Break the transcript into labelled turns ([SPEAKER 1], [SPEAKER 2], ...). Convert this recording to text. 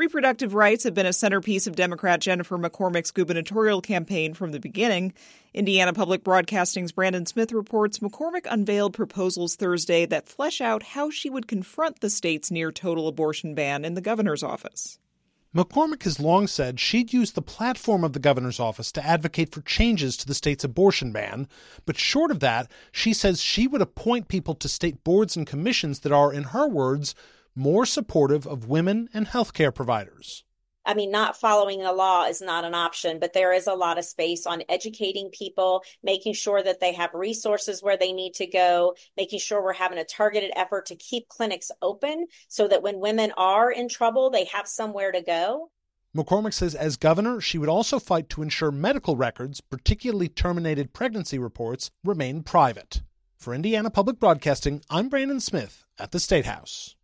[SPEAKER 1] Reproductive rights have been a centerpiece of Democrat Jennifer McCormick's gubernatorial campaign from the beginning. Indiana Public Broadcasting's Brandon Smith reports McCormick unveiled proposals Thursday that flesh out how she would confront the state's near-total abortion ban in the governor's office.
[SPEAKER 2] McCormick has long said she'd use the platform of the governor's office to advocate for changes to the state's abortion ban, but short of that, she says she would appoint people to state boards and commissions that are, in her words, more supportive of women and healthcare providers.
[SPEAKER 3] I mean, not following the law is not an option, but there is a lot of space on educating people, making sure that they have resources where they need to go, making sure we're having a targeted effort to keep clinics open so that when women are in trouble, they have somewhere to go.
[SPEAKER 2] McCormick says as governor, she would also fight to ensure medical records, particularly terminated pregnancy reports, remain private. For Indiana Public Broadcasting, I'm Brandon Smith at the State House.